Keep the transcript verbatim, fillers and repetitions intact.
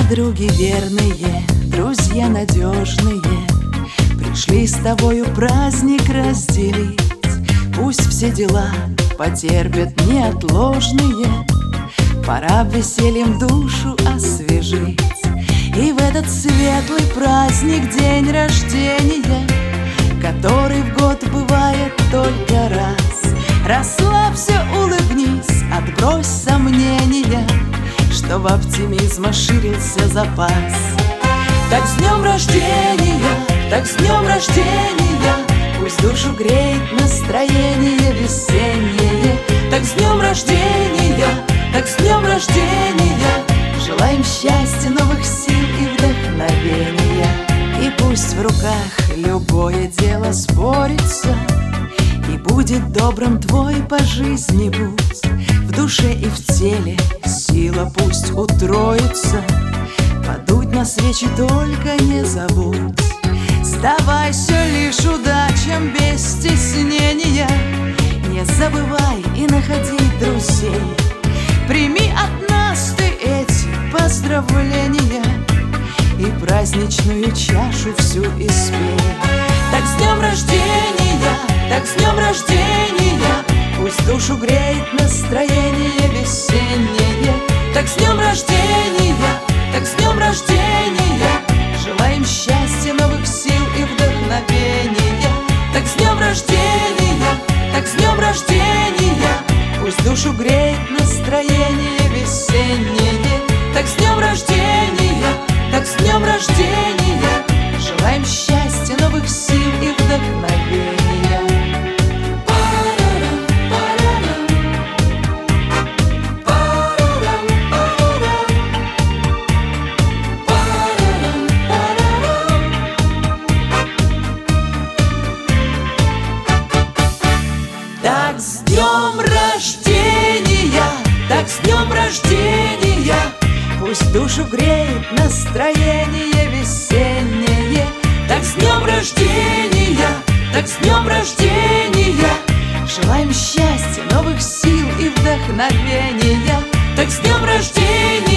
Подруги верные, друзья надежные, пришли с тобою праздник разделить. Пусть все дела потерпят неотложные, пора весельем душу освежить. И в этот светлый праздник, день рождения, который в год бывает только раз, расслабься, улыбнись, отбрось сомнения, что в оптимизма ширился запас. Так с днем рождения, так с днем рождения, пусть душу греет настроение весеннее. Так с днем рождения, так с днем рождения, желаем счастья, новых сил и вдохновения. И пусть в руках любое дело спорится, и будет добрым твой по жизни путь. В душе и в теле сила пусть утроится, подуть на свечи только не забудь. Сдавайся лишь удачам без стеснения, не забывай и находи друзей. Прими от нас ты эти поздравления и праздничную чашу всю испей. Так с днем рождения, так с днем рождения, пусть душу греет настроение весеннее. Так с днем рождения, так с днем рождения, желаем счастья, новых сил и вдохновения. Так с днем рождения, так с днем рождения, пусть душу греет настроение весеннее. Так с днем рождения, так с днем рождения, желаем счастья, новых сил и вдохновения. Так с днем рождения, так с днем рождения, пусть душу греет настроение весеннее. Так с днем рождения, так с днем рождения, желаем счастья, новых сил и вдохновения. Так с днем рождения.